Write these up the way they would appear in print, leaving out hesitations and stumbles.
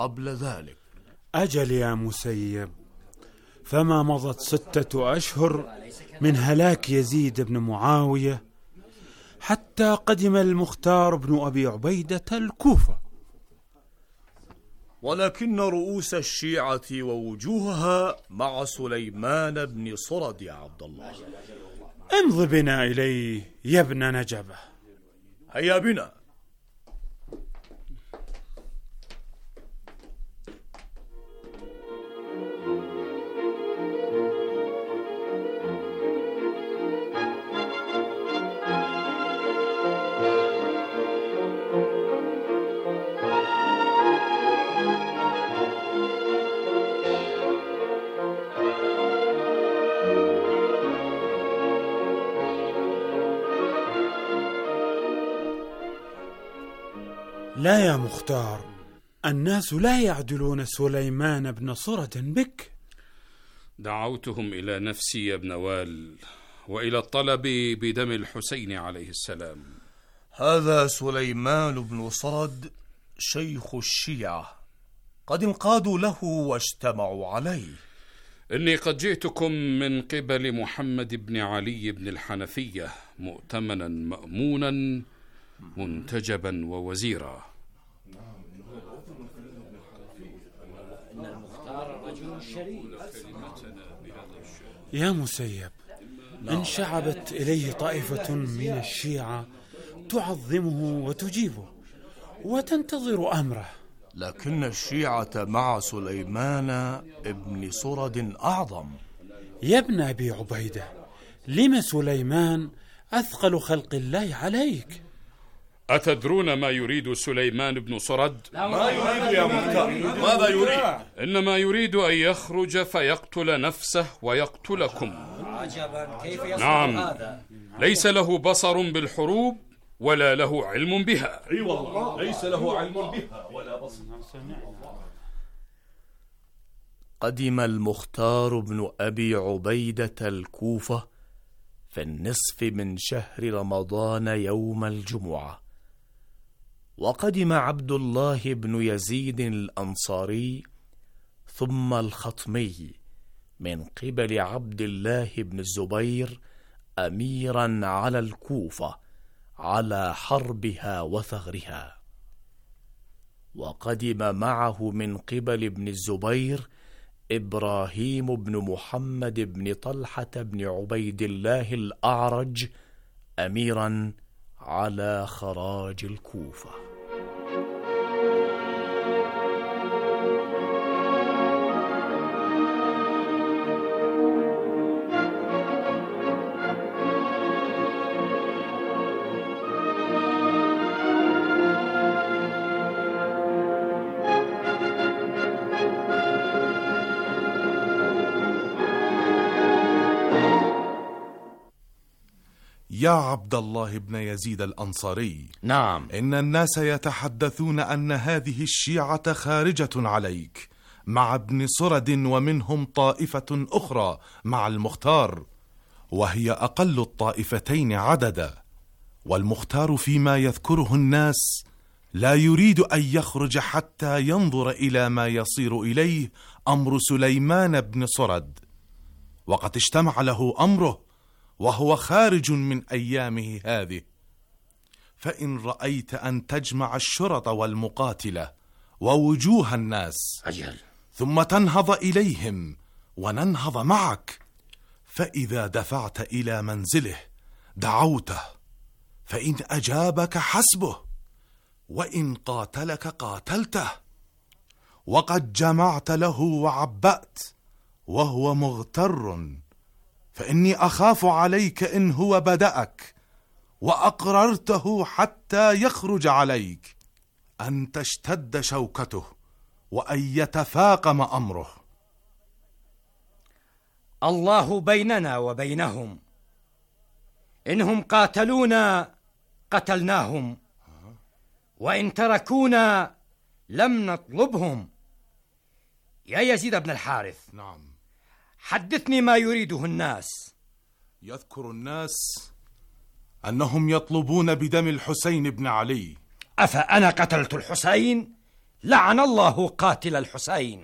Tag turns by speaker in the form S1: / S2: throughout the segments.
S1: قبل ذلك.
S2: أجل يا مسيب، فما مضت 6 أشهر من هلاك يزيد بن معاوية حتى قدم المختار بن أبي عبيدة الكوفة.
S1: ولكن رؤوس الشيعة ووجوهها مع سليمان بن صرد يا عبد الله.
S2: امض بنا إليه يا ابن نجبة.
S1: هيا بنا.
S2: لا يا مختار، الناس لا يعدلون سليمان بن صرد بك.
S3: دعوتهم إلى نفسي يا ابن وال، وإلى الطلب بدم الحسين عليه السلام.
S1: هذا سليمان بن صرد شيخ الشيعة، قد انقادوا له واجتمعوا عليه.
S3: إني قد جئتكم من قبل محمد بن علي بن الحنفية، مؤتمنا مأمونا منتجبا ووزيرا.
S2: يا مسيب، انشعبت إليه طائفة من الشيعة تعظمه وتجيبه وتنتظر أمره،
S1: لكن الشيعة مع سليمان ابن صرد أعظم.
S2: يا ابن أبي عبيدة، لم سليمان أثقل خلق الله عليك؟
S3: أتدرون ما يريد سليمان بن صرد؟
S1: ما يريد يا مختار؟ ماذا يريد؟
S3: إنما يريد أن يخرج فيقتل نفسه ويقتلكم.
S4: عجبا، كيف يصنع
S3: نعم،
S4: هذا؟
S3: ليس له بصر بالحروب ولا له علم بها.
S1: اي والله، ليس له علم بها ولا بصر. قدم المختار بن أبي عبيدة الكوفة في النصف من شهر رمضان يوم الجمعة، وقدم عبد الله بن يزيد الأنصاري ثم الخطمي من قبل عبد الله بن الزبير أميرا على الكوفة على حربها وثغرها، وقدم معه من قبل ابن الزبير إبراهيم بن محمد بن طلحة بن عبيد الله الأعرج أميرا على خراج الكوفة.
S5: يا عبد الله بن يزيد الأنصاري،
S1: نعم،
S5: إن الناس يتحدثون أن هذه الشيعة خارجة عليك مع ابن صرد، ومنهم طائفة أخرى مع المختار، وهي أقل الطائفتين عددا، والمختار فيما يذكره الناس لا يريد أن يخرج حتى ينظر إلى ما يصير إليه أمر سليمان بن صرد، وقد اجتمع له أمره وهو خارج من أيامه هذه. فإن رأيت أن تجمع الشرط والمقاتلة ووجوه الناس ثم تنهض إليهم وننهض معك، فإذا دفعت إلى منزله دعوته، فإن أجابك حسبه، وإن قاتلك قاتلته، وقد جمعت له وعبأت وهو مغتر، فإني أخاف عليك إن هو بدأك وأقررته حتى يخرج عليك أن تشتد شوكته وأن يتفاقم أمره.
S4: الله بيننا وبينهم، إنهم قاتلونا قتلناهم، وإن تركونا لم نطلبهم. يا يزيد بن الحارث،
S5: نعم،
S4: حدثني ما يريده الناس.
S5: يذكر الناس أنهم يطلبون بدم الحسين بن علي.
S4: أفأنا قتلت الحسين؟ لعن الله قاتل الحسين.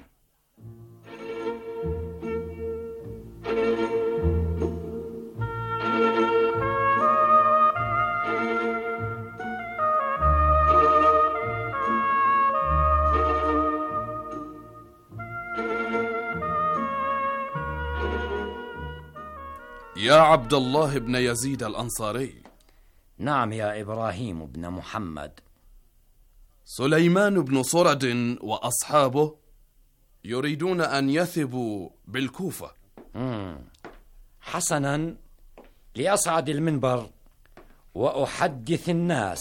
S6: يا عبد الله بن يزيد الأنصاري.
S4: نعم يا إبراهيم بن محمد.
S6: سليمان بن صرد وأصحابه يريدون أن يثبوا بالكوفة.
S4: حسنا، لأصعد المنبر وأحدث الناس.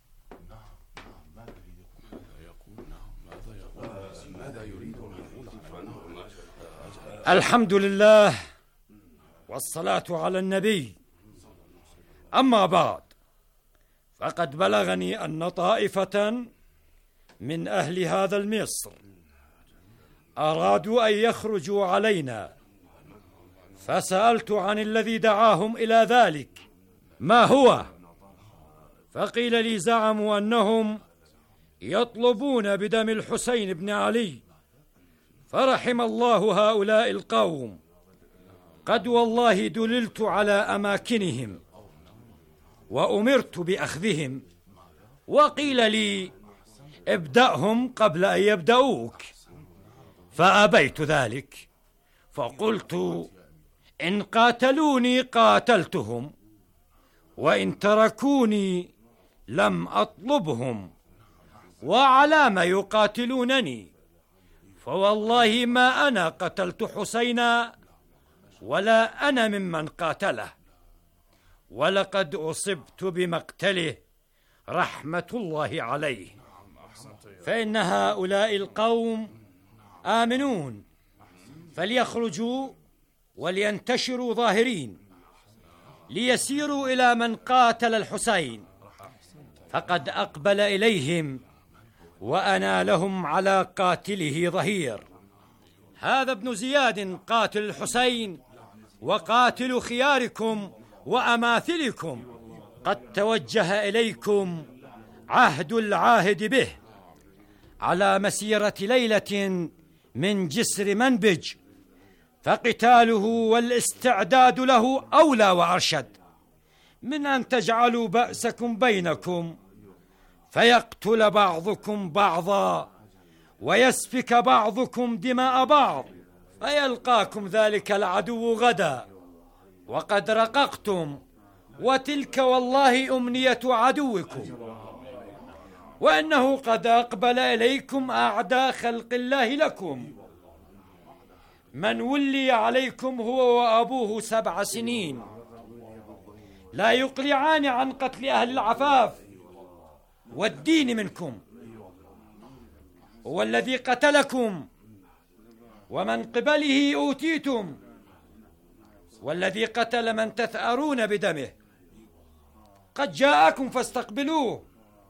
S4: الحمد لله والصلاة على النبي. أما بعد، فقد بلغني أن طائفة من أهل هذا المصر أرادوا أن يخرجوا علينا، فسألت عن الذي دعاهم إلى ذلك ما هو، فقيل لي زعموا أنهم يطلبون بدم الحسين بن علي، فرحم الله هؤلاء القوم، قد والله دللت على أماكنهم وأمرت بأخذهم، وقيل لي ابدأهم قبل أن يبدأوك، فأبيت ذلك، فقلت إن قاتلوني قاتلتهم، وإن تركوني لم أطلبهم، وعلى ما يقاتلونني؟ فوالله ما أنا قتلت حسينا ولا أنا ممن قاتله، ولقد أصبت بمقتله رحمة الله عليه، فإن هؤلاء القوم آمنون، فليخرجوا ولينتشروا ظاهرين ليسيروا إلى من قاتل الحسين، فقد أقبل إليهم وأنا لهم على قاتله ظهير. هذا ابن زياد قاتل الحسين وقاتل خياركم وأماثلكم، قد توجه إليكم عهد العاهد به على مسيرة ليلة من جسر منبج، فقتاله والاستعداد له أولى وأرشد من أن تجعلوا بأسكم بينكم، فيقتل بعضكم بعضا ويسفك بعضكم دماء بعض، فيلقاكم ذلك العدو غدا وقد رققتم، وتلك والله أمنية عدوكم، وإنه قد أقبل إليكم أعداء خلق الله لكم، من ولي عليكم هو وأبوه 7 سنين، لا يقلعان عن قتل أهل العفاف والدين منكم، هو الذي قتلكم ومن قبله أوتيتم، والذي قتل من تثأرون بدمه قد جاءكم فاستقبلوه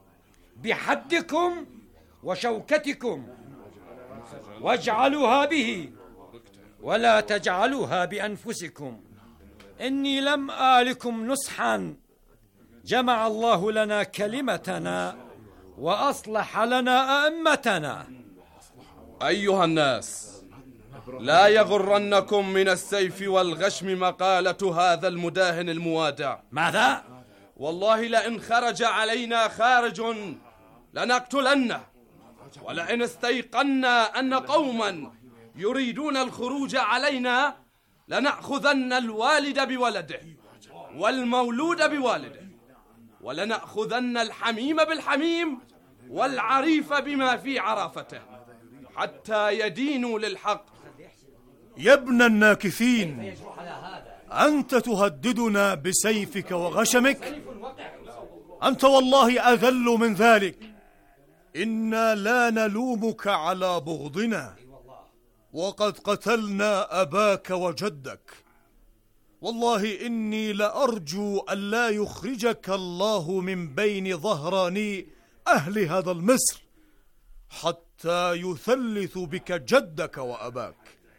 S4: بحدكم وشوكتكم، واجعلوها به ولا تجعلوها بأنفسكم، إني لم آلكم نصحا، جمع الله لنا كلمتنا وأصلح لنا أئمتنا.
S6: أيها الناس، لا يغرنكم من السيف والغشم مقالة هذا المداهن الموادع.
S4: ماذا؟
S6: والله لئن خرج علينا خارج لنقتلنه، ولئن استيقنا أن قوما يريدون الخروج علينا لنأخذن الوالد بولده والمولود بوالده، ولنأخذن الحميم بالحميم والعريف بما في عرافته، حتى يدينوا للحق.
S1: يا ابن الناكثين، أنت تهددنا بسيفك وغشمك؟ أنت والله أذل من ذلك. إنا لا نلومك على بغضنا، وقد قتلنا أباك وجدك، والله إني لأرجو أن لا يخرجك الله من بين ظهراني أهل هذا المصر حتى يثلث بك جدك وأباك.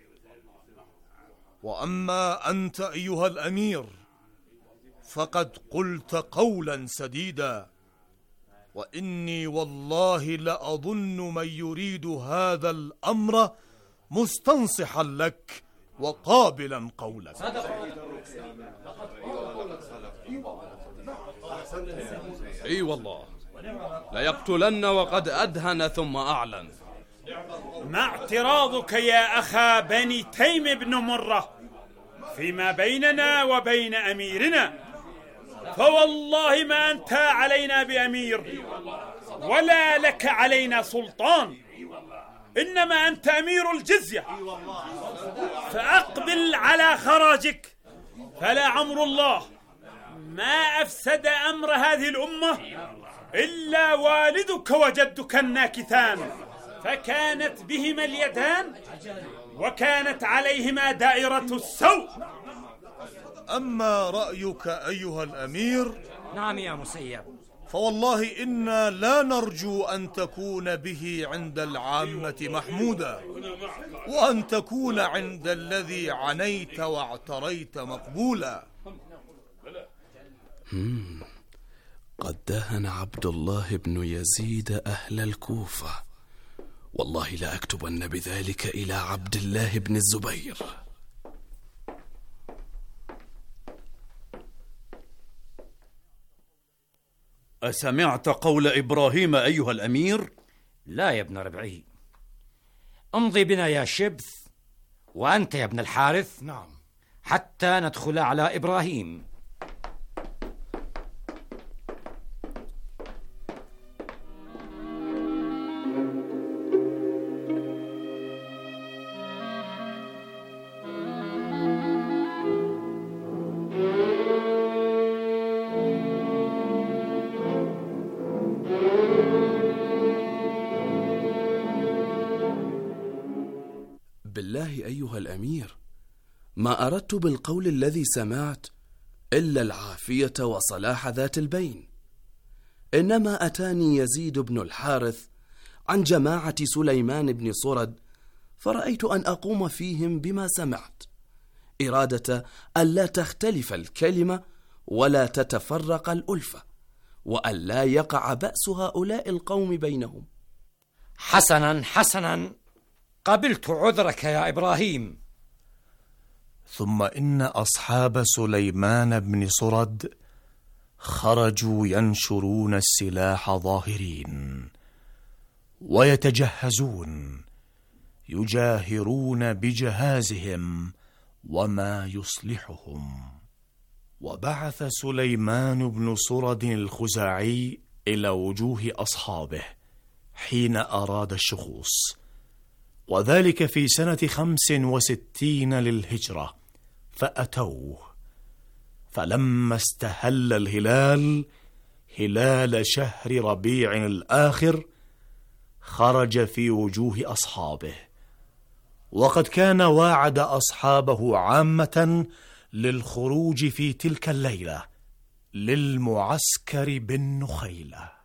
S1: وأما أنت أيها الأمير فقد قلت قولا سديدا، وإني والله لأظن من يريد هذا الأمر مستنصحا لك وقابلا قولك.
S6: اي والله ليقتلن وقد أدهن ثم أعلن.
S2: ما اعتراضك يا أخا بني تيم بن مرة فيما بيننا وبين أميرنا؟ فوالله ما أنت علينا بأمير ولا لك علينا سلطان، إنما أنت أمير الجزية، فأقبل على خراجك. فلا عمر الله ما أفسد أمر هذه الأمة إلا والدك وجدك الناكثان، فكانت بهما اليدان وكانت عليهما دائرة السوء.
S1: أما رأيك أيها الأمير؟
S4: نعم يا مسيب.
S1: فوالله إنا لا نرجو أن تكون به عند العامة محمودا، وأن تكون عند الذي عنيت واعتريت مقبولا.
S6: قد دهن عبد الله بن يزيد أهل الكوفة، والله لأكتبن بذلك إلى عبد الله بن الزبير.
S7: أسمعت قول إبراهيم أيها الأمير؟
S4: لا يا ابن ربعي، امضي بنا يا شبث، وأنت يا ابن الحارث.
S5: نعم.
S4: حتى ندخل على إبراهيم.
S6: بالله أيها الأمير، ما أردت بالقول الذي سمعت إلا العافية وصلاح ذات البين، إنما أتاني يزيد بن الحارث عن جماعة سليمان بن صرد، فرأيت أن أقوم فيهم بما سمعت، إرادة ألا تختلف الكلمة ولا تتفرق الألفة، وألا يقع بأس هؤلاء القوم بينهم.
S4: حسنا حسنا، قبلت عذرك يا إبراهيم.
S1: ثم إن أصحاب سليمان بن صرد خرجوا ينشرون السلاح ظاهرين ويتجهزون، يجاهرون بجهازهم وما يصلحهم. وبعث سليمان بن صرد الخزاعي إلى وجوه أصحابه حين أراد الشخوص، وذلك في سنة 65 للهجرة، فأتوه. فلما استهل الهلال هلال شهر ربيع الآخر خرج في وجوه أصحابه، وقد كان واعد أصحابه عامة للخروج في تلك الليلة للمعسكر بالنخيلة.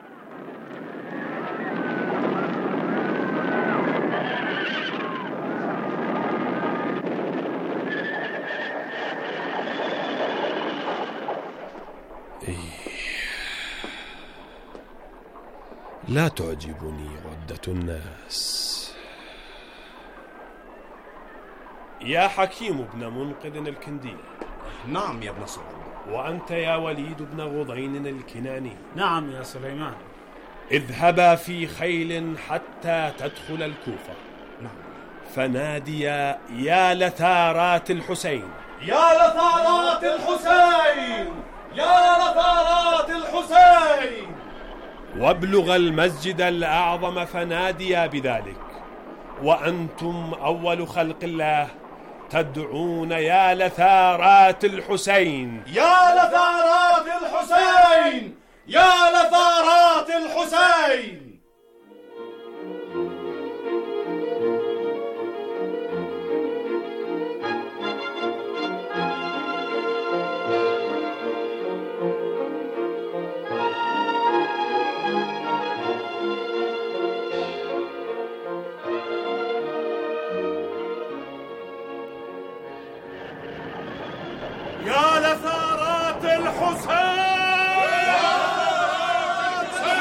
S8: لا تعجبني عدة الناس. يا حكيم بن منقذ الكندي.
S5: نعم يا ابن صرد.
S8: وأنت يا وليد بن غضين الكناني.
S2: نعم يا سليمان.
S8: اذهبا في خيل حتى تدخل الكوفة.
S5: نعم.
S8: فناديا يا لثارات الحسين،
S6: يا لثارات الحسين، يا لثارات الحسين.
S8: وابلغ المسجد الأعظم فناديا بذلك، وأنتم أول خلق الله تدعون يا لثارات الحسين،
S6: يا لثارات الحسين، يا لثارات الحسين.
S8: يا لثارات الحسين،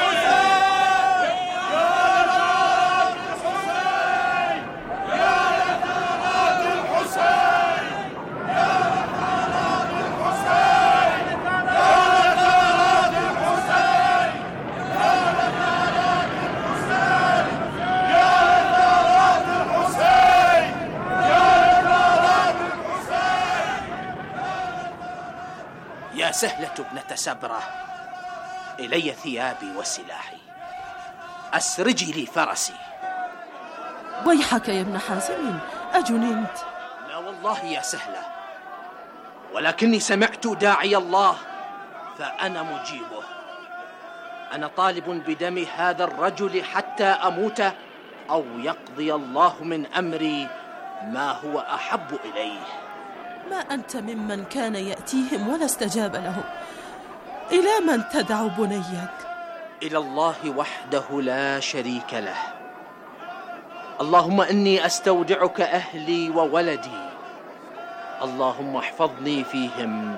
S9: سهلة ابنة سبرة، إلي ثيابي وسلاحي، أسرجي لي فرسي.
S10: ويحك يا ابن حازم، أجننت؟
S9: لا والله يا سهلة، ولكني سمعت داعي الله فأنا مجيبه. أنا طالب بدم هذا الرجل حتى أموت أو يقضي الله من أمري ما هو أحب إليه.
S10: ما أنت ممن كان يأتيهم ولا استجاب لهم. إلى من تدع بنيك؟
S9: إلى الله وحده لا شريك له. اللهم إني أستودعك أهلي وولدي، اللهم احفظني فيهم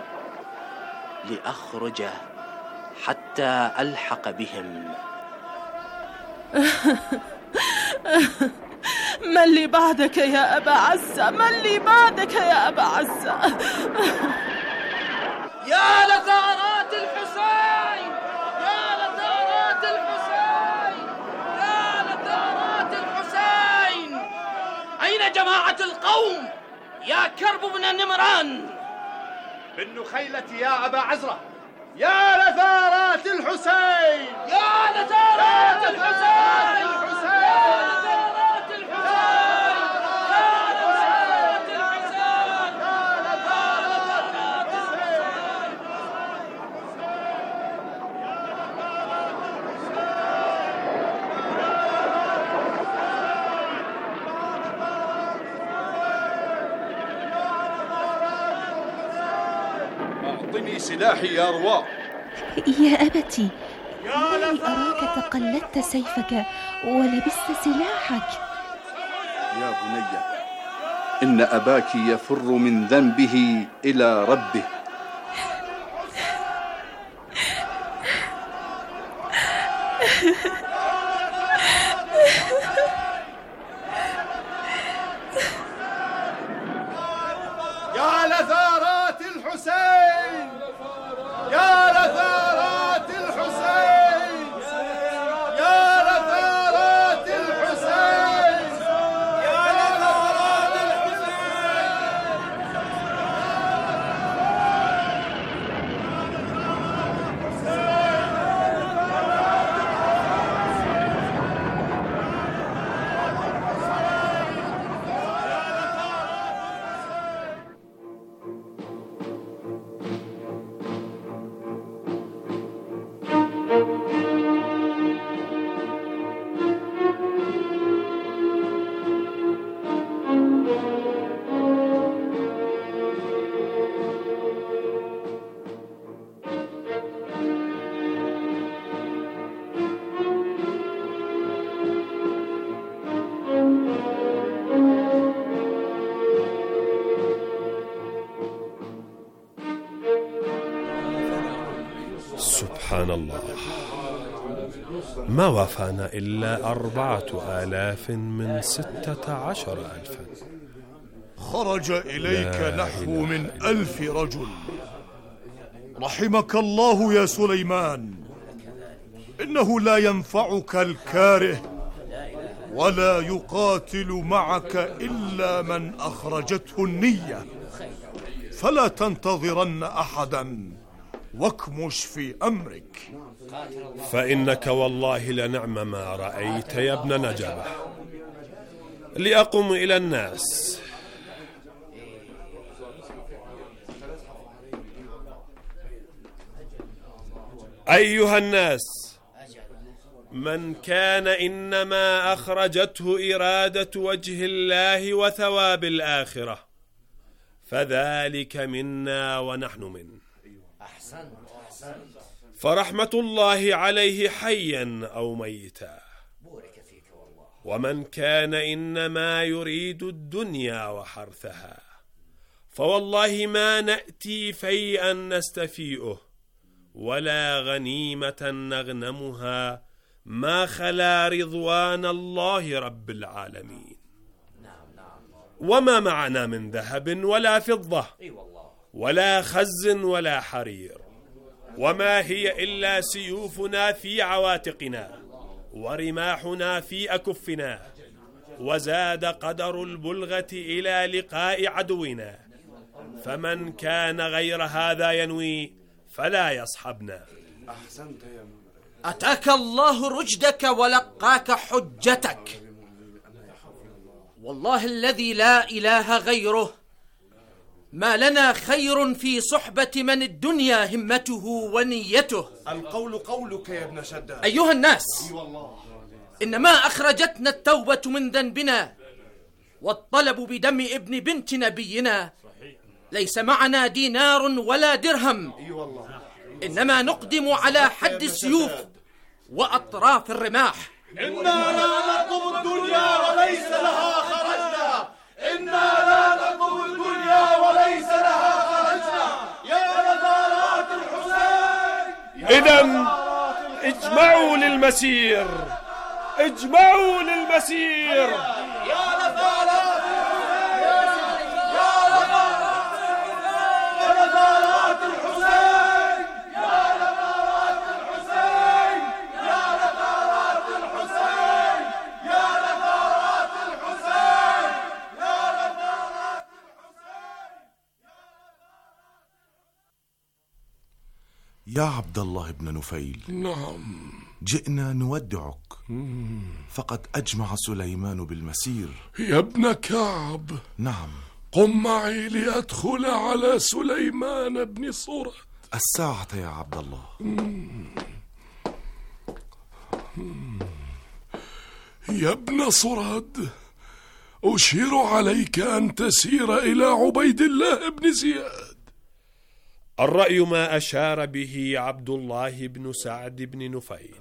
S9: لأخرج حتى ألحق بهم.
S10: من لي بعدك يا أبا عزة؟ من لي بعدك يا أبا عزة؟
S9: يا لثارات الحسين، يا لثارات الحسين، يا لثارات الحسين، أين جماعة القوم يا كرب بن نمران؟
S5: بالنخيلة يا أبا عزرة. يا لثارات الحسين،
S9: يا لثارات الحسين، يا لثارات الحسين، يا لثارات الحسين.
S5: أعطني سلاحي يا رواء.
S11: يا أبتي، إني أراك تقلدت سيفك ولبست سلاحك.
S12: يا بني، إن أباك يفر من ذنبه إلى ربه.
S5: يا لثارات الحسين، يا لثارات الحسين، يا لثارات الحسين، يا لثارات
S8: سبحان الله، ما وافانا إلا 4000 من 16,000.
S1: خرج إليك نحو من 1000 رجل. رحمك الله يا سليمان، إنه لا ينفعك الكاره، ولا يقاتل معك إلا من أخرجته النية، فلا تنتظرن أحدا واكمش في أمرك.
S8: فإنك والله لنعم ما رأيت يا ابن نجبة. لأقوم إلى الناس. أيها الناس، من كان إنما أخرجته إرادة وجه الله وثواب الآخرة فذلك منا ونحن منه. فرحمة الله عليه حيا أو ميتا. ومن كان إنما يريد الدنيا وحرثها فوالله ما نأتي فيئا نستفيئه ولا غنيمة نغنمها ما خلا رضوان الله رب العالمين. وما معنا من ذهب ولا فضة ولا خز ولا حرير، وما هي إلا سيوفنا في عواتقنا ورماحنا في أكفنا، وزاد قدر البلغة إلى لقاء عدونا. فمن كان غير هذا ينوي فلا يصحبنا.
S5: أحسنت يا
S9: أتاك الله رشدك ولقاك حجتك. والله الذي لا إله غيره ما لنا خير في صحبة من الدنيا همته ونيته.
S5: القول قولك يا ابن شداد.
S9: أيها الناس، إنما أخرجتنا التوبة من ذنبنا والطلب بدم ابن بنت نبينا. ليس معنا دينار ولا درهم، إنما نقدم على حد السيوف وأطراف الرماح.
S5: إنا لا نطلب الدنيا وليس لها خرجنا. إنا لا نطلب الدنيا وليس لها خرجنا. يا لثارات الحسين.
S8: إذن اجمعوا للمسير، اجمعوا للمسير.
S5: يا لثارات الحسين. يا لثارات الحسين. يا لثارات الحسين. يا لثارات الحسين. يا لثارات الحسين. يا لثارات
S13: يا عبد الله بن نفيل.
S14: نعم.
S13: جئنا نودعك، فقد أجمع سليمان بالمسير.
S14: يا ابن كعب.
S13: نعم.
S14: قم معي لأدخل على سليمان بن صرد.
S13: الساعة يا عبد الله.
S14: يا ابن صرد، أشير عليك أن تسير إلى عبيد الله بن زياد.
S8: الرأي ما أشار به عبد الله بن سعد بن نفيل،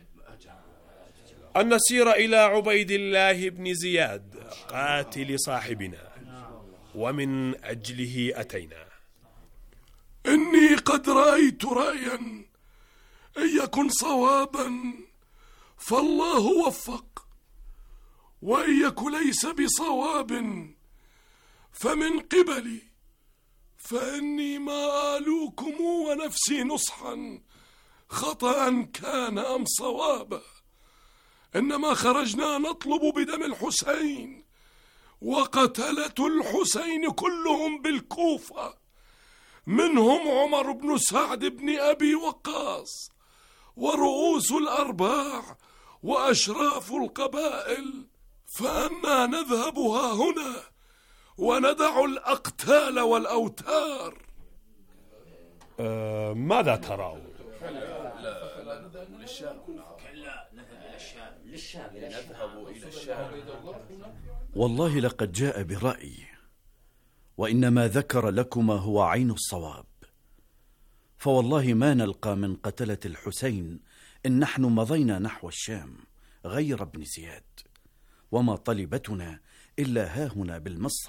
S8: أن نسير إلى عبيد الله بن زياد قاتل صاحبنا، ومن أجله أتينا.
S14: إني قد رأيت رأيا إن يكن صوابا فالله وفق، وإن يكن ليس بصواب فمن قبلي، فإني ما آلوكم ونفسي نصحا خطأ كان أم صوابا، إنما خرجنا نطلب بدم الحسين، وقتلة الحسين كلهم بالكوفة، منهم عمر بن سعد بن أبي وقاص، ورؤوس الأرباع وأشراف القبائل. فأما نذهبها هنا وندع الأقتال والأوتار.
S8: ماذا ترون؟
S7: والله لقد جاء برأي، وإنما ذكر لكما هو عين الصواب، فوالله ما نلقى من قتلة الحسين إن نحن مضينا نحو الشام غير ابن زياد، وما طلبتنا إلا هاهنا بالمصر.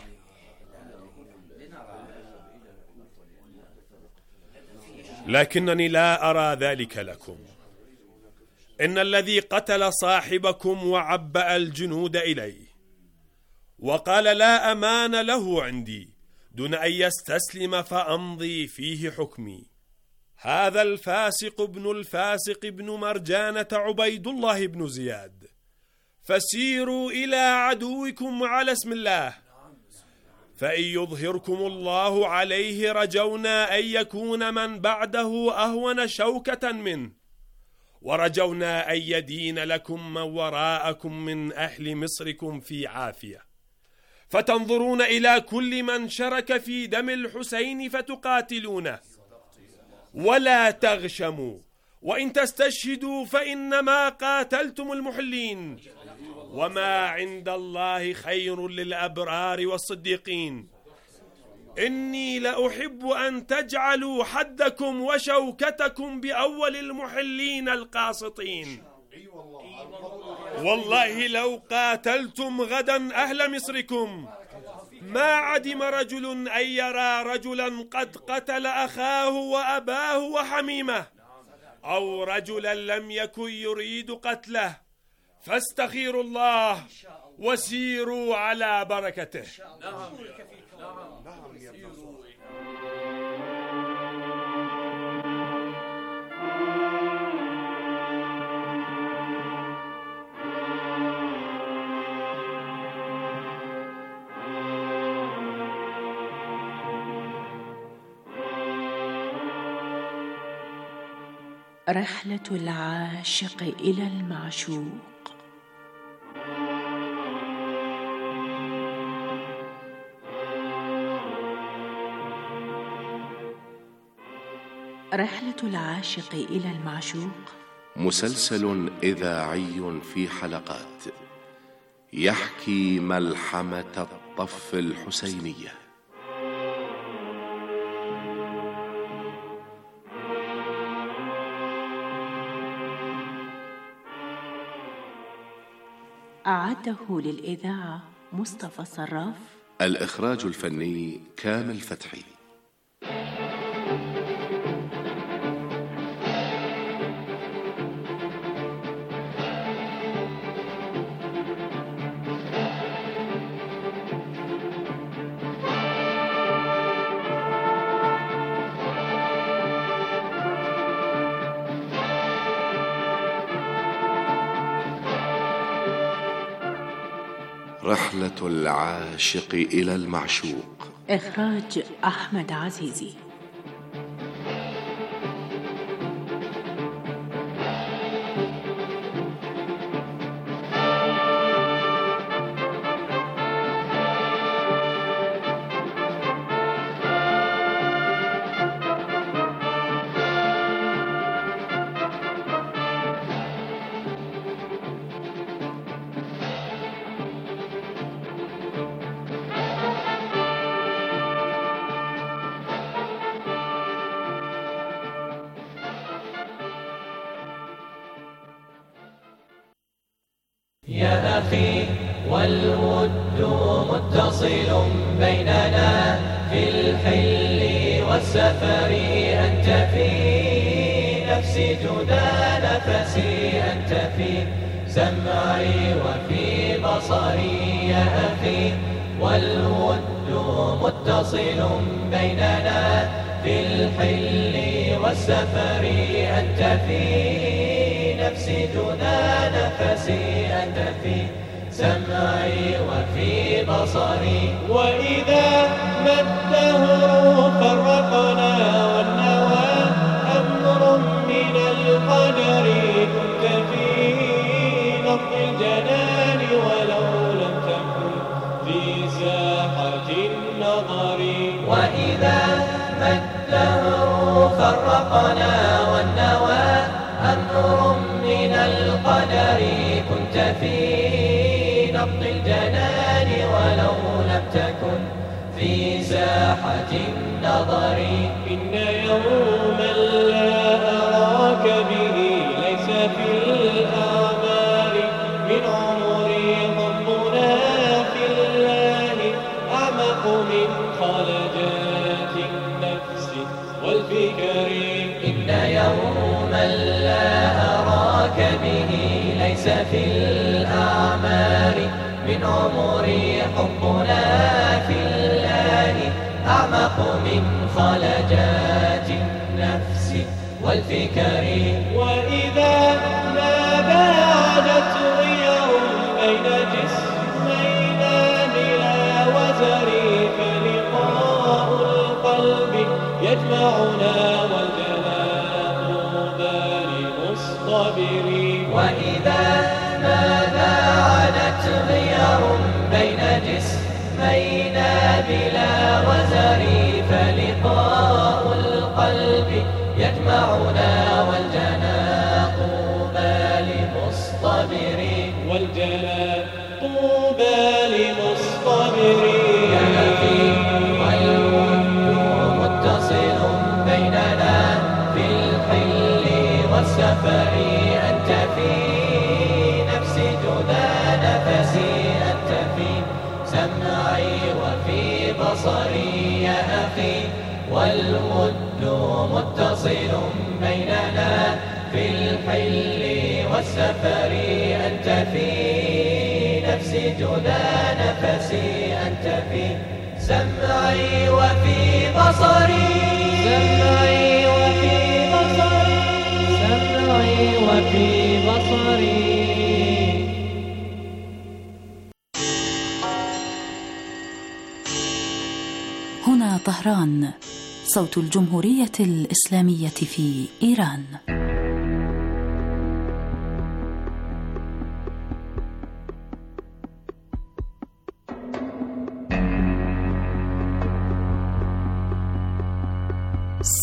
S8: لكنني لا أرى ذلك لكم. إن الذي قتل صاحبكم وعبأ الجنود إليه وقال لا أمان له عندي دون أن يستسلم فأمضي فيه حكمي، هذا الفاسق ابن الفاسق ابن مرجانة عبيد الله بن زياد. فسيروا إلى عدوكم على اسم الله، فإن يظهركم الله عليه رجونا أن يكون من بعده أهون شوكة منه، ورجونا أن يدين لكم من وراءكم من أهل مصركم في عافية، فتنظرون إلى كل من شرك في دم الحسين فتقاتلونه، ولا تغشموا، وإن تستشهدوا فإنما قاتلتم المحلين، وما عند الله خير للأبرار والصديقين. إني لأحب أن تجعلوا حدكم وشوكتكم بأول المحلين القاسطين. والله لو قاتلتم غدا أهل مصركم ما عدم رجل أن يرى رجلا قد قتل أخاه وأباه وحميمه، أو رجلا لم يكن يريد قتله، فاستخيروا الله وسيروا على بركته.
S15: رحلة العاشق إلى المعشوق. رحلة العاشق إلى المعشوق
S16: مسلسل إذاعي في حلقات يحكي ملحمة الطف الحسينية.
S15: أعده للإذاعة مصطفى صراف.
S16: الإخراج الفني كامل فتحي. رحلة العاشق إلى المعشوق.
S15: إخراج أحمد عزيزي.
S17: يا أخي والود متصل بيننا في الحل والسفر، أنت في نفسي جدا نفسي، أنت في سمعي وفي بصري يا أخي والود متصل بيننا في الحل والسفر، أنت في نفسي دون نفسي، أنت في سمعي وفي بصري. وإذا ما الدهر فرقنا والنوى أمر من القدر، كنت في نبض الجنان ولو لم تكن في ساحة النظر. وإذا ما الدهر فرقنا والنوى أمر من القدر، كنت في نبض الجنان ولو لم تكن في ساحة النظر. إن يوما لا أراك به ليس في الأعمال من عمري حبنا في الله أعمق من خلجات النفس والفكر. إن يوما لا أراك به ليس في الأعمار من عمري حبنا في الله أعمق من خلجات النفس والفكر. وإذا ما بعدت غير بين جسمينا بلا وزر، فلقاء القلب يجمعنا وإذا ما بعدت غير بين جسمينا بلا وزر، فلقاء القلب يجمعنا والجنى طوبى لمصطبر. والجنى طوبى لمصطبر. يا أخي والود متصل بيننا في الحل والسفر، أنت في نفسي جدا نفسي، أنت في سمعي وفي بصري يا أخي والود متصل بيننا في الحل والسفر، أنت في نفسي جدا نفسي، أنت في سمعي وفي بصري، سمعي وفي بصري، سمعي وفي بصري.
S18: هنا طهران، صوت الجمهورية الإسلامية في إيران.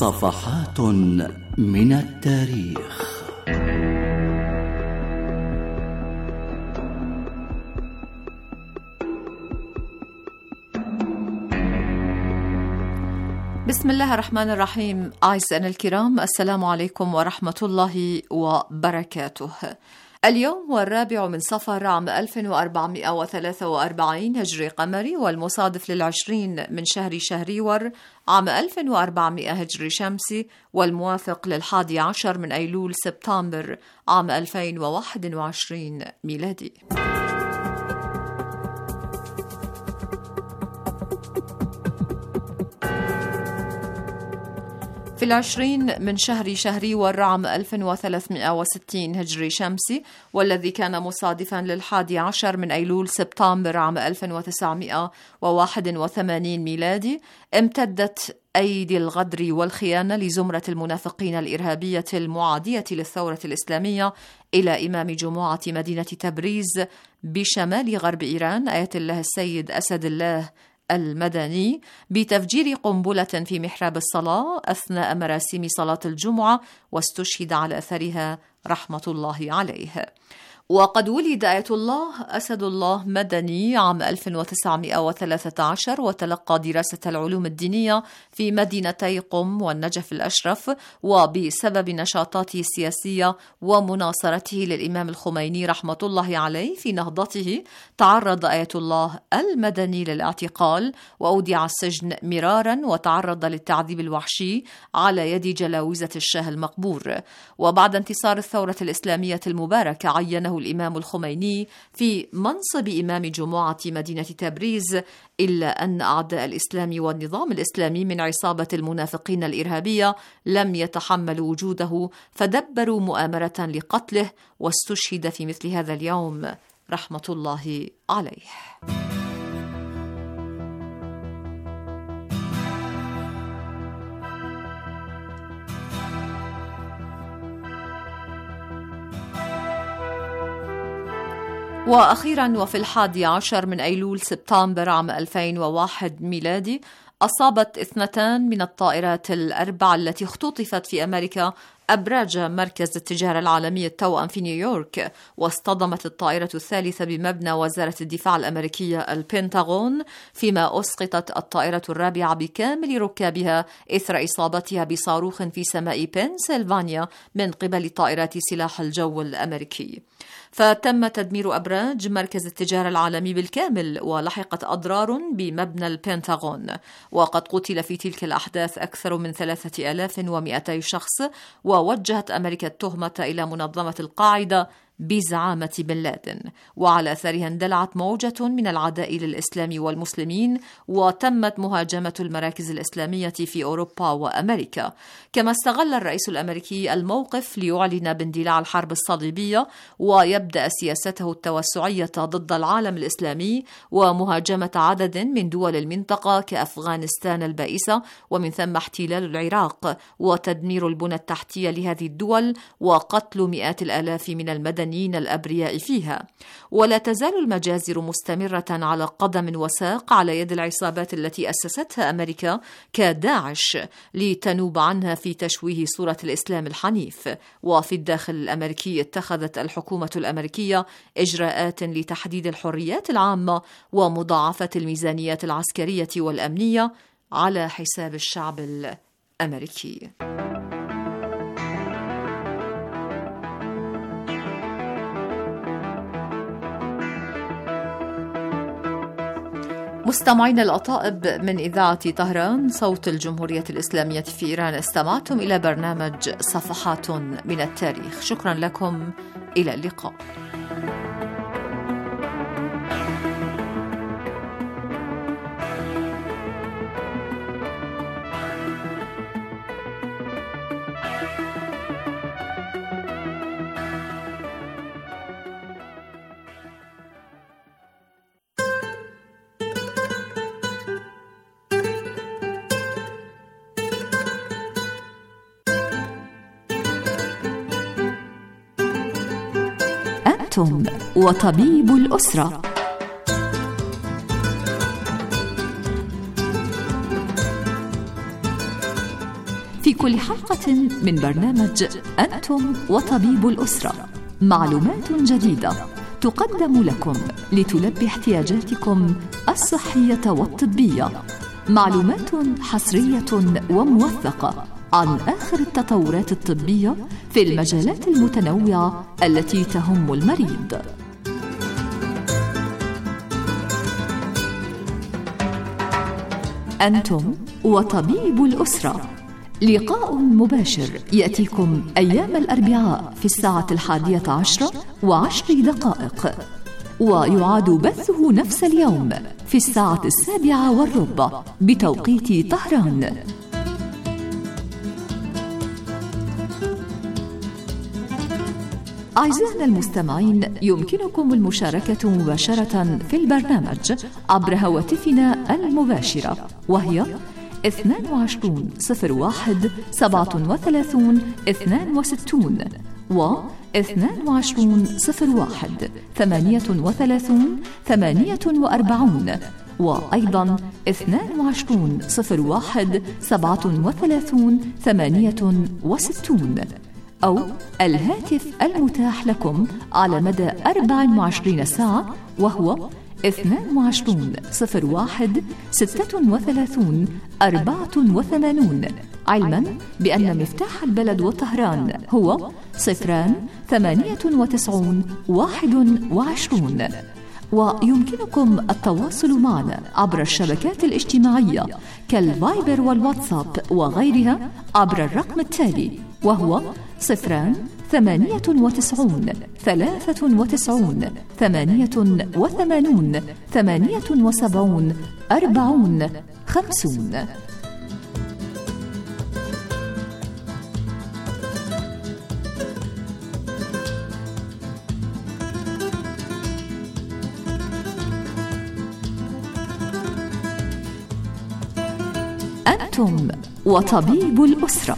S18: صفحات من التاريخ.
S19: بسم الله الرحمن الرحيم. أعزائنا الكرام، السلام عليكم ورحمة الله وبركاته. اليوم هو 4 من صفر عام 1443 هجري قمري، والمصادف ل20 من شهر شهريور عام 1400 هجري شمسي، والموافق ل11 من أيلول سبتمبر عام 2021 ميلادي. في 20 من شهر شهريور عام 1360 هجري شمسي، والذي كان مصادفا ل11 من أيلول سبتمبر عام 1981 ميلادي، امتدت أيدي الغدر والخيانة لزمرة المنافقين الإرهابية المعادية للثورة الإسلامية إلى إمام جموعة مدينة تبريز بشمال غرب إيران آية الله السيد أسد الله المدني بتفجير قنبلة في محراب الصلاة أثناء مراسم صلاة الجمعة، واستشهد على أثرها رحمة الله عليه. وقد ولد آية الله أسد الله مدني عام 1913، وتلقى دراسة العلوم الدينية في مدينتي قم والنجف الأشرف، وبسبب نشاطاته السياسية ومناصرته للإمام الخميني رحمة الله عليه في نهضته، تعرض آية الله المدني للاعتقال وأودع السجن مرارا، وتعرض للتعذيب الوحشي على يد جلاوزة الشاه المقبور. وبعد انتصار الثورة الإسلامية المباركة عينه الإمام الخميني في منصب إمام جموعة مدينة تبريز، إلا أن أعداء الإسلام والنظام الإسلامي من عصابة المنافقين الإرهابية لم يتحملوا وجوده، فدبروا مؤامرة لقتله، واستشهد في مثل هذا اليوم رحمة الله عليه. وأخيرا، وفي 11 من أيلول سبتمبر عام 2001 ميلادي، أصابت 2 من الطائرات الأربع التي اختطفت في أمريكا أبراج مركز التجارة العالمي التوأم في نيويورك، واصطدمت الطائرة الثالثة بمبنى وزارة الدفاع الأمريكية البنتاغون، فيما أسقطت الطائرة الرابعة بكامل ركابها إثر إصابتها بصاروخ في سماء بنسلفانيا من قبل طائرات سلاح الجو الأمريكي. فتم تدمير أبراج مركز التجارة العالمي بالكامل، ولحقت أضرار بمبنى البنتاغون. وقد قتل في تلك الأحداث أكثر من 3200 شخص، ووجهت أمريكا التهمة إلى منظمة القاعدة بزعامة بن لادن، وعلى أثرها اندلعت موجة من العداء للإسلام والمسلمين، وتمت مهاجمة المراكز الإسلامية في أوروبا وأمريكا. كما استغل الرئيس الأمريكي الموقف ليعلن باندلاع الحرب الصليبية، ويبدأ سياسته التوسعية ضد العالم الإسلامي، ومهاجمة عدد من دول المنطقة كأفغانستان البائسة، ومن ثم احتلال العراق، وتدمير البنى التحتية لهذه الدول، وقتل مئات الآلاف من المدنيين الأبرياء فيها. ولا تزال المجازر مستمرة على قدم وساق على يد العصابات التي أسستها أمريكا كداعش لتنوب عنها في تشويه صورة الإسلام الحنيف. وفي الداخل الأمريكي اتخذت الحكومة الأمريكية إجراءات لتحديد الحريات العامة ومضاعفة الميزانيات العسكرية والأمنية على حساب الشعب الأمريكي. مستمعينا الأطائب من إذاعة طهران صوت الجمهورية الإسلامية في إيران، استمعتم إلى برنامج صفحات من التاريخ. شكرا لكم، إلى اللقاء. أنتم وطبيب الأسرة. في كل حلقة من برنامج أنتم وطبيب الأسرة معلومات جديدة تقدم لكم لتلبي احتياجاتكم الصحية والطبية، معلومات حصرية وموثقة عن آخر التطورات الطبية في المجالات المتنوعة التي تهم المريض. أنتم وطبيب الأسرة، لقاء مباشر يأتيكم أيام الأربعاء في الساعة 11:10 ويعاد بثه نفس اليوم في الساعة 7:15 بتوقيت طهران. أعزائنا المستمعين، يمكنكم المشاركة مباشرة في البرنامج عبر هواتفنا المباشرة، وهي 22 01 37 62 و 22 01 38 48 وأيضا 22 01 37 68 أو الهاتف المتاح لكم على مدى 24 ساعة، وهو 22 01 36 84، علما بأن مفتاح البلد وطهران هو 098 21. ويمكنكم التواصل معنا عبر الشبكات الاجتماعية كالفايبر والواتساب وغيرها عبر الرقم التالي، وهو 098 93 88 78 40 50. أنتم وطبيب الأسرة.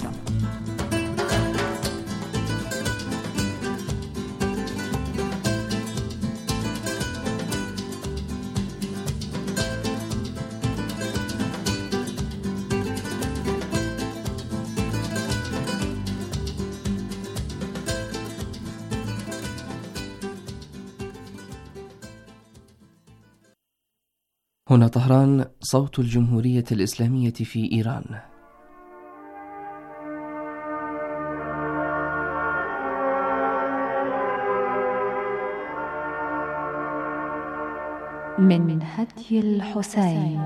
S20: هنا طهران، صوت الجمهورية الإسلامية في إيران.
S11: من هدي الحسين.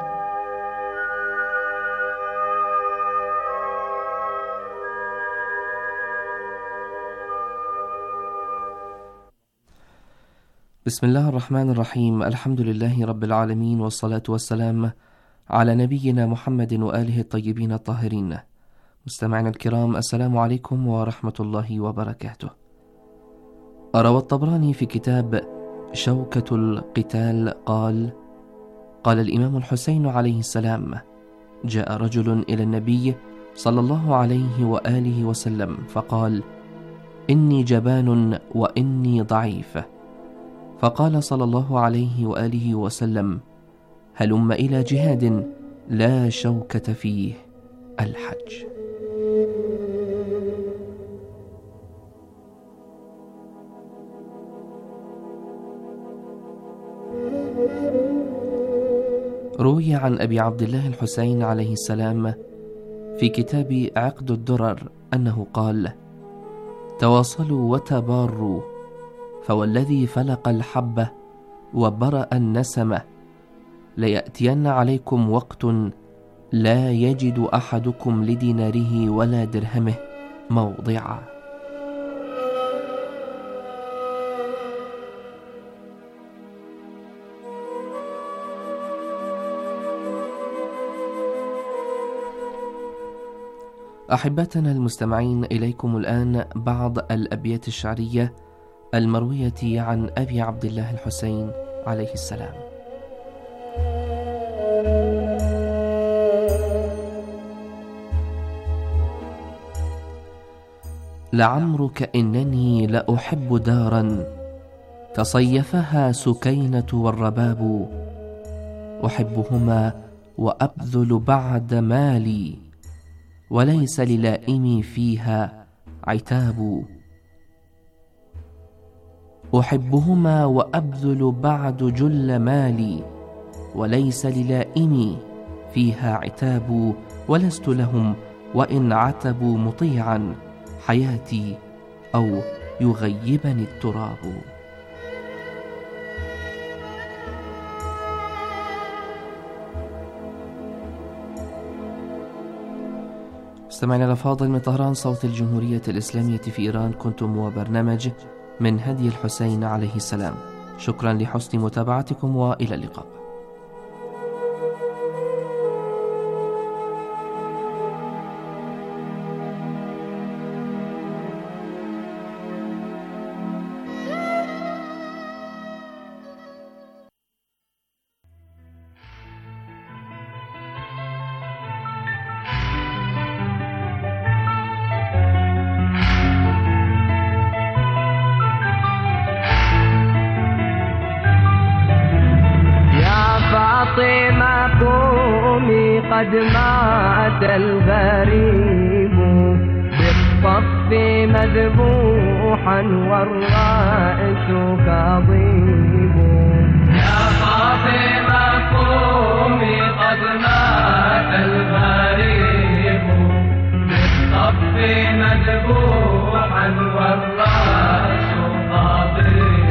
S20: بسم الله الرحمن الرحيم. الحمد لله رب العالمين، والصلاة والسلام على نبينا محمد وآله الطيبين الطاهرين. مستمعينا الكرام، السلام عليكم ورحمة الله وبركاته. روى الطبراني في كتاب شوكة القتال قال الإمام الحسين عليه السلام: جاء رجل إلى النبي صلى الله عليه وآله وسلم فقال: إني جبان وإني ضعيف. فقال صلى الله عليه وآله وسلم: هلم إلى جهاد لا شوكة فيه، الحج. روي عن أبي عبد الله الحسين عليه السلام في كتاب عقد الدرر أنه قال: تواصلوا وتباروا، فوالذي فلق الحبة وبرأ النسمة ليأتين عليكم وقت لا يجد أحدكم لديناره ولا درهمه موضعا. أحبتنا المستمعين، إليكم الآن بعض الأبيات الشعرية المروية عن أبي عبد الله الحسين عليه السلام. لعمرك إنني لأحب دارا تصيفها سكينة والرباب، أحبهما وأبذل بعد مالي، وليس للائم فيها عتاب. أحبهما وأبذل بعد جل مالي، وليس للائم فيها عتاب. ولست لهم وإن عتبوا مطيعا حياتي، أو يغيبني التراب. استمعنا الأفاضل من طهران، صوت الجمهورية الإسلامية في إيران. كنتم وبرنامج من هدي الحسين عليه السلام. شكرا لحسن متابعتكم وإلى اللقاء.
S17: قد مات الغريب بالصف مذبوحا والرأس كظيم. يا فاطمة قومي قد مات الغريب بالصف مذبوحا والرأس كظيم.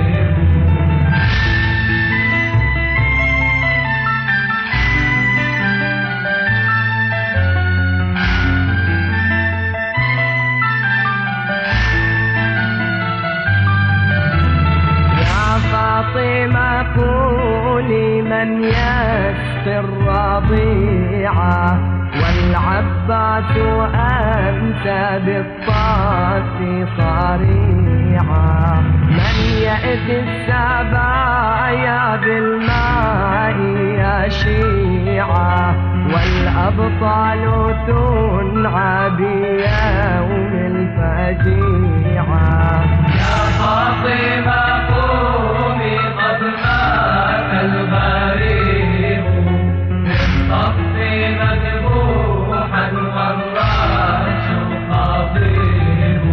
S17: فاطمة قولي من يسقي الرضيعة، والعباس أنت بالطاس صريعا. من يأتي السبايا بالماء يا شيعا، والأبطال تنعى بيوم الفجيعة. يا فاطمة قومي قد مات الغريب بالصف مذبوحا والرأس خضيب.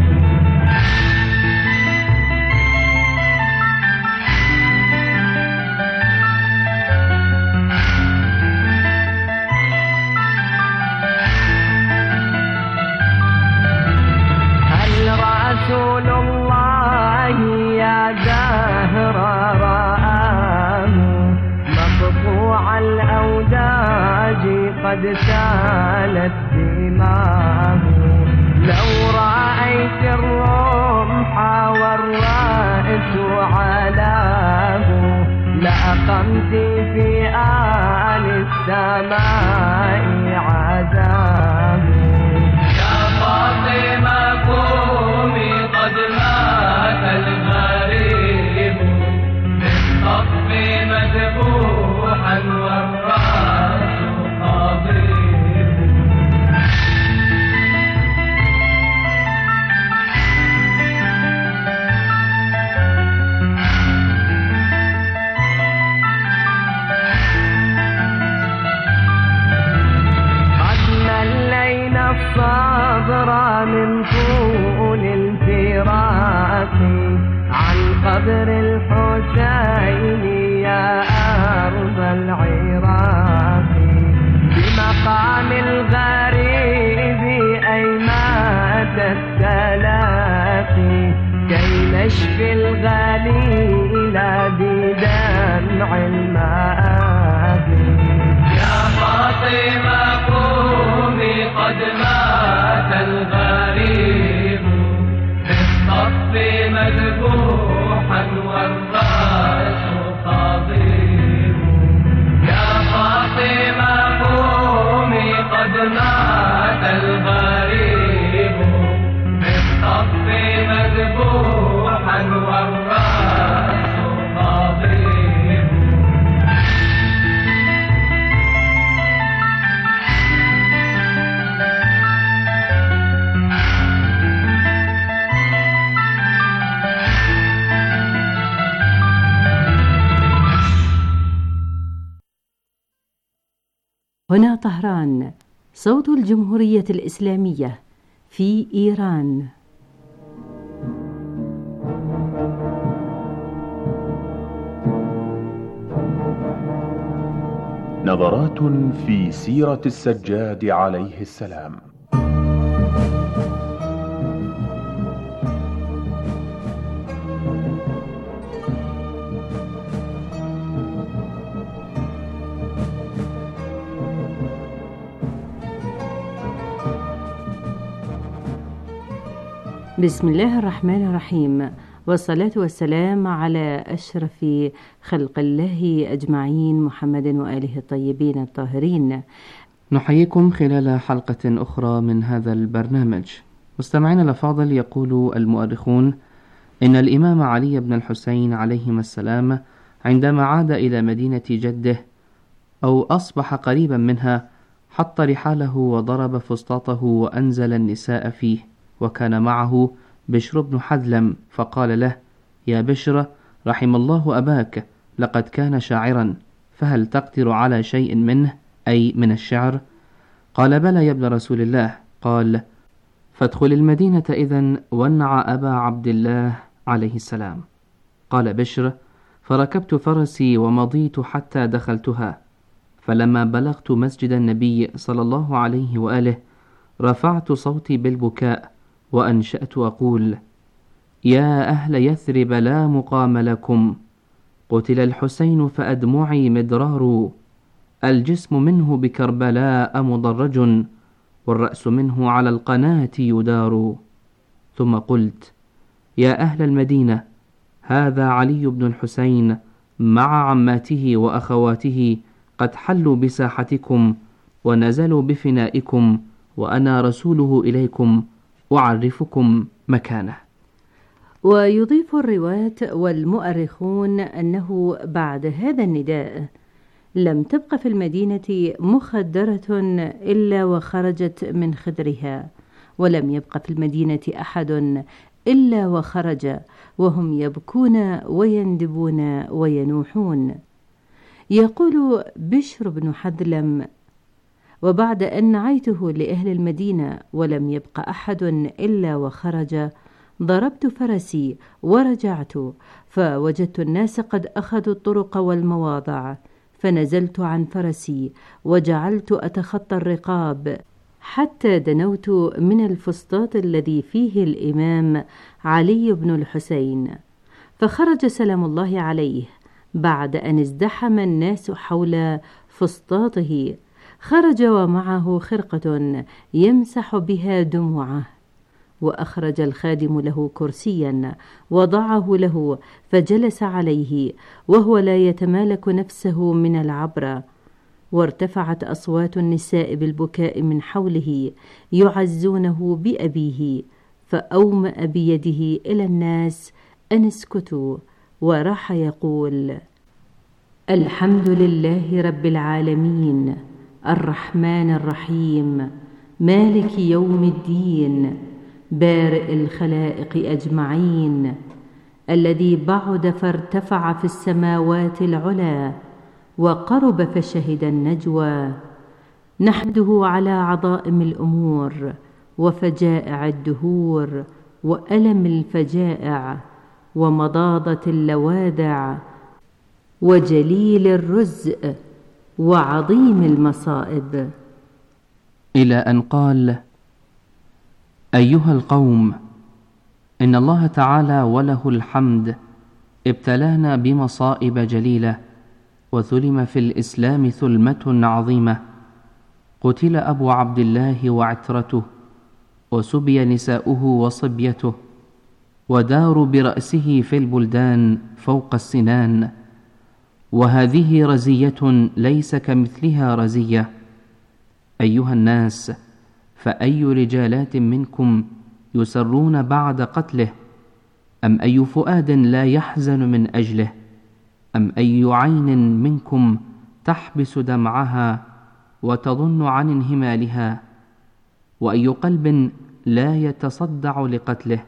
S17: هل رسول الله يا زهر رآه مقطوع الأوداج قد سالت دماه؟ لو رأيت الرمح والرأس علاه لأقمت في آل السماء عزاه. يا فاطمة قومي قد مات الغريب بالصف مذبوحا والرأس خضيب. قد ملينا الصبر من طول الفراق عن قبر الحسين يا أرض العراق. بمقام الغريب أيمات التلاقي كي نشفي الغليل بدمع المآبي. يا فاطمة قومي قد مات الغريب بالصف مذبوحا والرأس خضيب. يا فاطمة قومي قد مات الغريب بالصف مذبوحا والرأس خضيب.
S15: هنا طهران، صوت الجمهورية الإسلامية في إيران.
S21: نظرات في سيرة السجاد عليه السلام.
S15: بسم الله الرحمن الرحيم، والصلاة والسلام على أشرف خلق الله أجمعين، محمد وآله الطيبين الطاهرين.
S20: نحييكم خلال حلقة أخرى من هذا البرنامج. مستمعينا الأفاضل، يقول المؤرخون إن الإمام علي بن الحسين عليهما السلام عندما عاد إلى مدينة جده أو أصبح قريبا منها حط رحاله وضرب فسطاطه وأنزل النساء فيه، وكان معه بشر بن حذلم، فقال له: يا بشر، رحم الله أباك، لقد كان شاعرا، فهل تقدر على شيء منه، أي من الشعر؟ قال: بلى يا ابن رسول الله. قال: فادخل المدينة إذن وانع أبا عبد الله عليه السلام. قال بشر: فركبت فرسي ومضيت حتى دخلتها، فلما بلغت مسجد النبي صلى الله عليه وآله رفعت صوتي بالبكاء وأنشأت أقول: يا أهل يثرب لا مقام لكم، قتل الحسين فأدمعي مدرار، الجسم منه بكربلاء مضرج، والرأس منه على القناة يدار. ثم قلت: يا أهل المدينة، هذا علي بن الحسين مع عماته وأخواته قد حلوا بساحتكم ونزلوا بفنائكم، وأنا رسوله إليكم أعرفكم مكانه.
S15: ويضيف الرواة والمؤرخون أنه بعد هذا النداء لم تبق في المدينة مخدرة إلا وخرجت من خدرها، ولم يبق في المدينة أحد إلا وخرج، وهم يبكون ويندبون وينوحون. يقول بشر بن حذلم: وبعد أن نعيته لأهل المدينة ولم يبق أحد إلا وخرج، ضربت فرسي ورجعت، فوجدت الناس قد أخذوا الطرق والمواضع، فنزلت عن فرسي وجعلت أتخطى الرقاب حتى دنوت من الفسطاط الذي فيه الإمام علي بن الحسين، فخرج سلام الله عليه بعد أن ازدحم الناس حول فسطاطه. خرج ومعه خرقة يمسح بها دموعه، وأخرج الخادم له كرسيا وضعه له فجلس عليه وهو لا يتمالك نفسه من العبرة، وارتفعت أصوات النساء بالبكاء من حوله يعزونه بأبيه، فأومأ بيده إلى الناس أن اسكتوا، وراح يقول: الحمد لله رب العالمين، الرحمن الرحيم، مالك يوم الدين، بارئ الخلائق أجمعين، الذي بعد فارتفع في السماوات العلى، وقرب فشهد النجوى، نحمده على عظائم الأمور وفجائع الدهور وألم الفجائع ومضاضة اللواذع وجليل الرزق وعظيم المصائب.
S20: إلى أن قال: أيها القوم، إن الله تعالى وله الحمد ابتلانا بمصائب جليلة، وثلم في الإسلام ثلمة عظيمة، قتل أبو عبد الله وعترته، وسبي نساؤه وصبيته، وداروا برأسه في البلدان فوق السنان، وهذه رزية ليس كمثلها رزية. أيها الناس، فأي رجالات منكم يسرون بعد قتله، أم أي فؤاد لا يحزن من أجله، أم أي عين منكم تحبس دمعها وتظن عن انهمالها، وأي قلب لا يتصدع لقتله،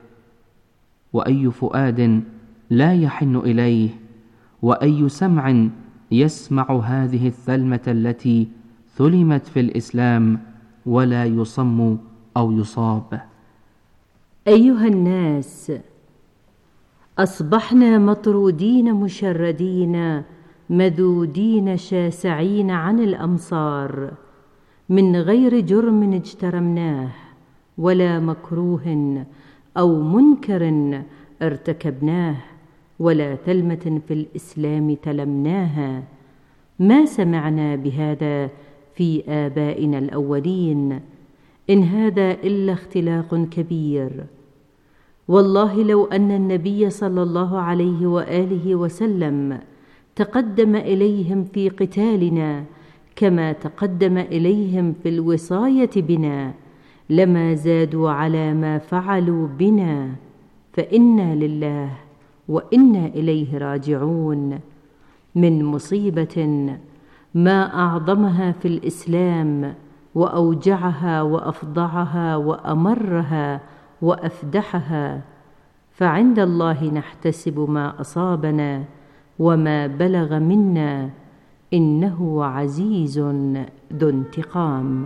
S20: وأي فؤاد لا يحن إليه، وأي سمع يسمع هذه الثلمة التي ثلمت في الإسلام ولا يصم أو يصاب.
S15: أيها الناس، أصبحنا مطرودين مشردين مذودين شاسعين عن الأمصار، من غير جرم اجترمناه ولا مكروه أو منكر ارتكبناه ولا تلمة في الإسلام تلمناها. ما سمعنا بهذا في آبائنا الأولين، إن هذا إلا اختلاق كبير. والله لو أن النبي صلى الله عليه وآله وسلم تقدم إليهم في قتالنا كما تقدم إليهم في الوصاية بنا لما زادوا على ما فعلوا بنا، فإنا لله وإنا إليه راجعون. من مصيبة ما أعظمها في الإسلام وأوجعها وأفظعها وأمرها وأفدحها، فعند الله نحتسب ما أصابنا وما بلغ منا، إنه عزيز ذو انتقام.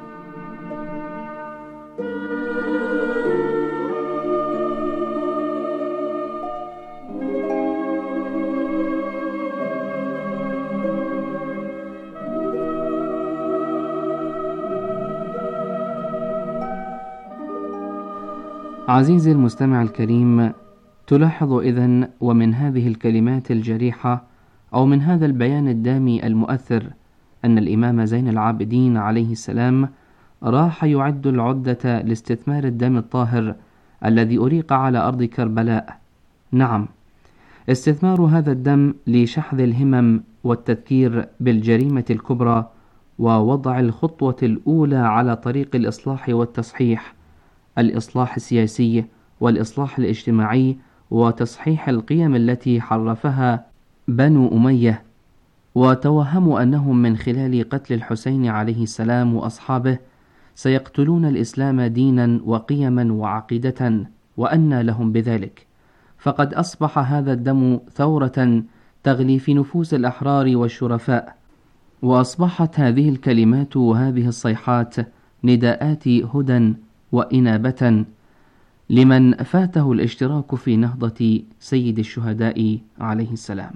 S20: عزيزي المستمع الكريم، تلاحظ إذن ومن هذه الكلمات الجريحة أو من هذا البيان الدامي المؤثر أن الإمام زين العابدين عليه السلام راح يعد العدة لاستثمار الدم الطاهر الذي أريق على أرض كربلاء. نعم، استثمار هذا الدم لشحذ الهمم والتذكير بالجريمة الكبرى ووضع الخطوة الأولى على طريق الإصلاح والتصحيح، الإصلاح السياسي والإصلاح الاجتماعي وتصحيح القيم التي حرفها بنو أمية وتوهموا أنهم من خلال قتل الحسين عليه السلام وأصحابه سيقتلون الإسلام دينا وقيما وعقيدة، وأنى لهم بذلك. فقد أصبح هذا الدم ثورة تغلي في نفوس الأحرار والشرفاء، وأصبحت هذه الكلمات وهذه الصيحات نداءات هدى وإنابة لمن فاته الاشتراك في نهضة سيد الشهداء عليه السلام.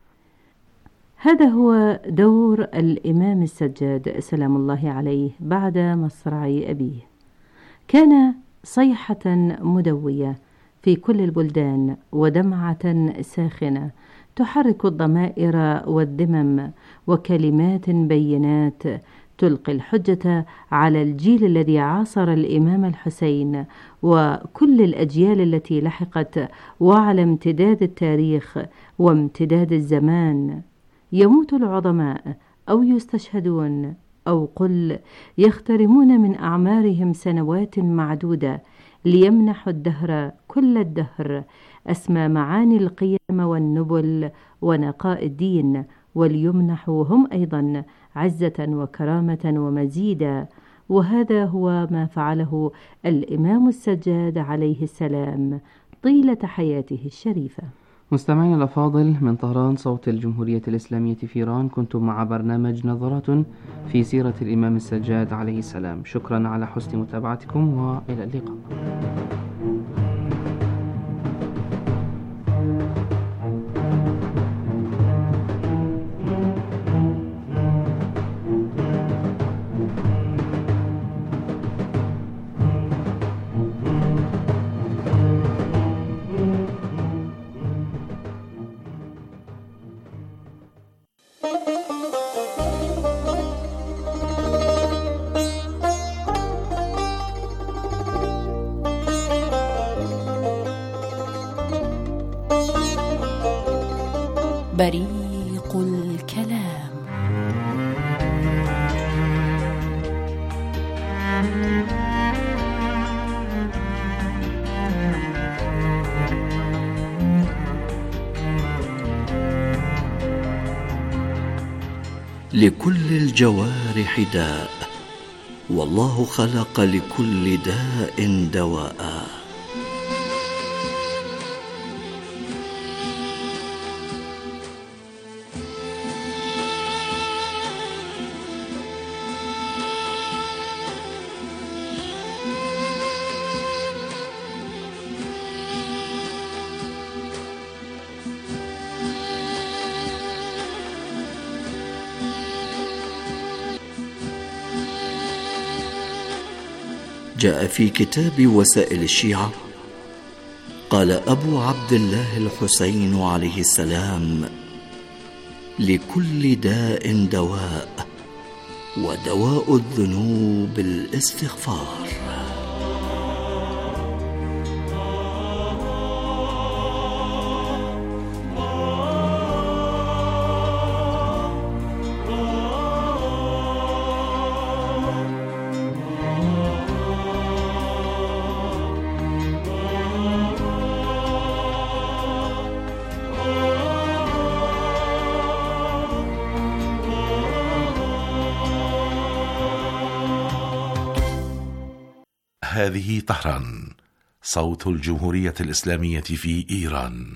S15: هذا هو دور الإمام السجاد سلام الله عليه بعد مصرع أبيه. كان صيحة مدوية في كل البلدان ودمعة ساخنة تحرك الضمائر والذمم، وكلمات بينات تلقي الحجة على الجيل الذي عاصر الإمام الحسين وكل الأجيال التي لحقت، وعلى امتداد التاريخ وامتداد الزمان. يموت العظماء أو يستشهدون أو قل يخترمون من أعمارهم سنوات معدودة ليمنحوا الدهر كل الدهر أسمى معاني القيم والنبل ونقاء الدين، وليمنحوا هم أيضا عزة وكرامة ومزيدا. وهذا هو ما فعله الإمام السجاد عليه السلام طيلة حياته الشريفة.
S20: مستمعينا الأفاضل، من طهران صوت الجمهورية الإسلامية في إيران، كنتم مع برنامج نظرات في سيرة الإمام السجاد عليه السلام. شكرا على حسن متابعتكم وإلى اللقاء.
S10: بريق الكلام.
S18: لكل الجوارح داء، والله خلق لكل داء دواء. جاء في كتاب وسائل الشيعة: قال أبو عبد الله الحسين عليه السلام: لكل داء دواء، ودواء الذنوب الاستغفار.
S3: هذه طهران، صوت الجمهورية الإسلامية في إيران.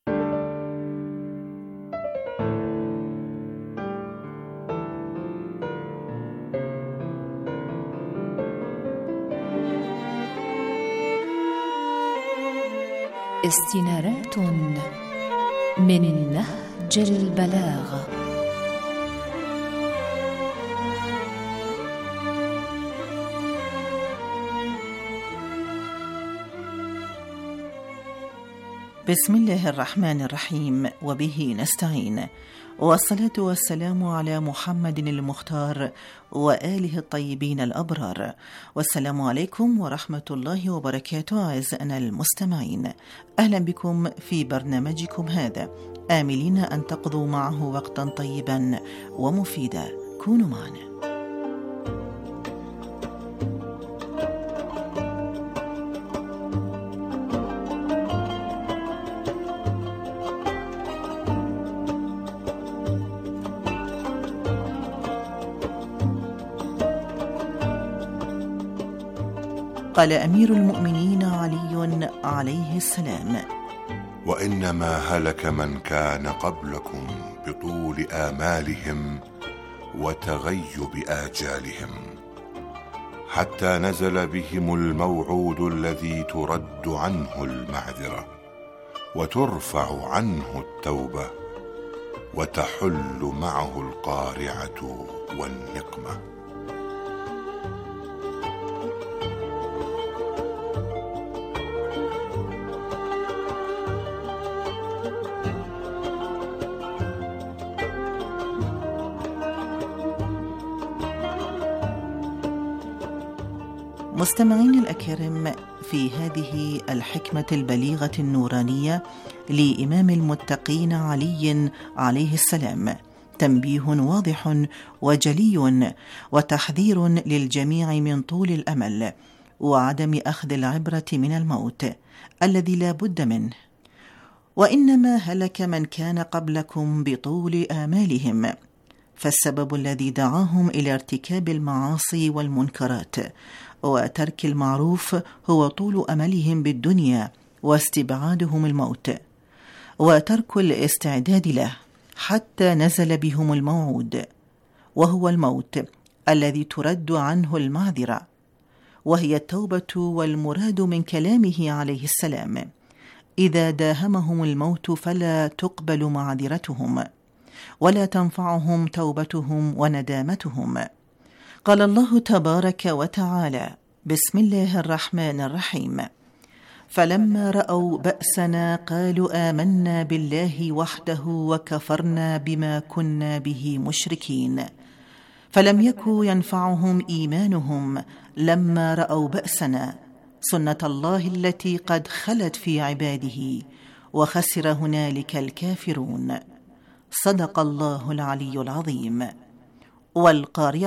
S22: استنارات من نهج البلاغة.
S23: بسم الله الرحمن الرحيم، وبه نستعين، والصلاة والسلام على محمد المختار وآله الطيبين الأبرار. والسلام عليكم ورحمة الله وبركاته. أعزائنا المستمعين، أهلا بكم في برنامجكم هذا، آملين أن تقضوا معه وقتا طيبا ومفيدا. كونوا معنا. قال أمير المؤمنين علي عليه السلام:
S24: وإنما هلك من كان قبلكم بطول آمالهم وتغيب آجالهم، حتى نزل بهم الموعود الذي ترد عنه المعذرة وترفع عنه التوبة وتحل معه القارعة والنقمة.
S23: مستمعين الأكارم، في هذه الحكمة البليغة النورانية لإمام المتقين علي عليه السلام تنبيه واضح وجلي وتحذير للجميع من طول الأمل وعدم أخذ العبرة من الموت الذي لا بد منه. وإنما هلك من كان قبلكم بطول آمالهم، فالسبب الذي دعاهم إلى ارتكاب المعاصي والمنكرات وترك المعروف هو طول أملهم بالدنيا واستبعادهم الموت وترك الاستعداد له، حتى نزل بهم الموعود، وهو الموت الذي ترد عنه المعذرة، وهي التوبة. والمراد من كلامه عليه السلام: إذا داهمهم الموت فلا تقبل معذرتهم ولا تنفعهم توبتهم وندامتهم. قال الله تبارك وتعالى: بسم الله الرحمن الرحيم: فلما رأوا بأسنا قالوا آمنا بالله وحده وكفرنا بما كنا به مشركين. فلم يكن ينفعهم إيمانهم لما رأوا بأسنا، سنة الله التي قد خلت في عباده، وخسر هنالك الكافرون. صدق الله العلي العظيم. والقارعة